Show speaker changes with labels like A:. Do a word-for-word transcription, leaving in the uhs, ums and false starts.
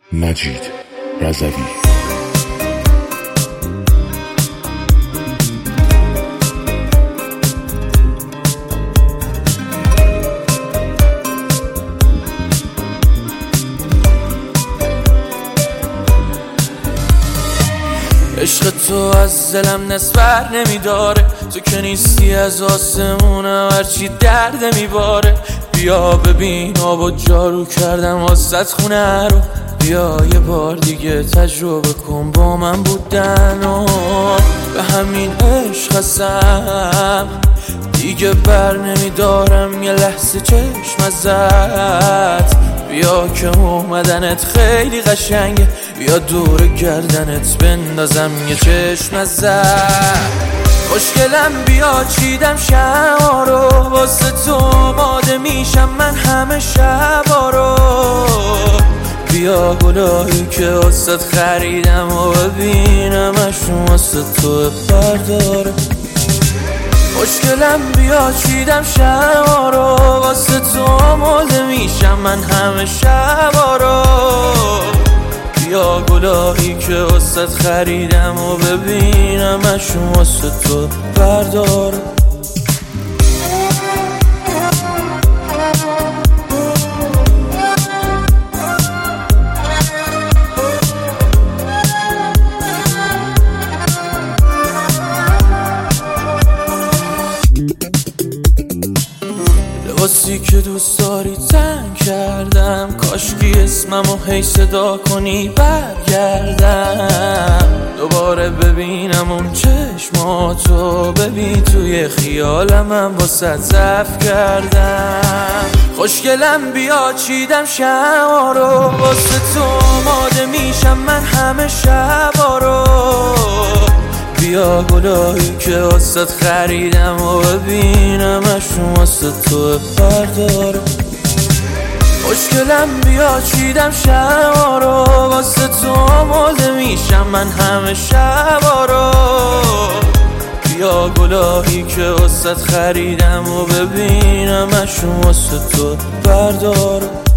A: مجید رضوی.
B: عشق تو از دلم نسبر نمیداره، تو که نیستی از آسمونم هرچی درد میباره. بیا ببین آب و جارو کردم واسط خونه رو، بیا یه بار دیگه تجربه کن با من بودن و به همین عشق هستم دیگه بر نمیدارم یه لحظه چشم ازت. بیا که اومدنت خیلی قشنگه، بیا دور گردنت بندازم یه چشم ازت. خوشگلم بیا چیدم شما رو، واسه تو آماده میشم من همه شبا رو. بیا گلایی که واسه خریدم و ببینمشون واسه تو برداره. خوشگلم بیا چیدم شما رو، واسه تو آماده میشم من همه شبا رو. بیا گلایی که واسه خریدم و ببینمشون واسه تو برداره. لباسی که دوست داری تن کردم، کاشکی اسممو هی صدا کنی برگردم. دوباره ببینم اون چشماتو، ببین توی خیالم من واسه ضعف کردم. خوشگلم بیا چیدم شما رو، واسه تو آماده میشم من همه شبا رو. بیا گلایی که واسه خریدم و ببینمشون واسه تو برداره. خوشگلم بیا چیدم شما رو، واسه تو آماده میشم من همه شبا رو. بیا گلایی که واسه خریدم و ببینمشون واسه تو برداره.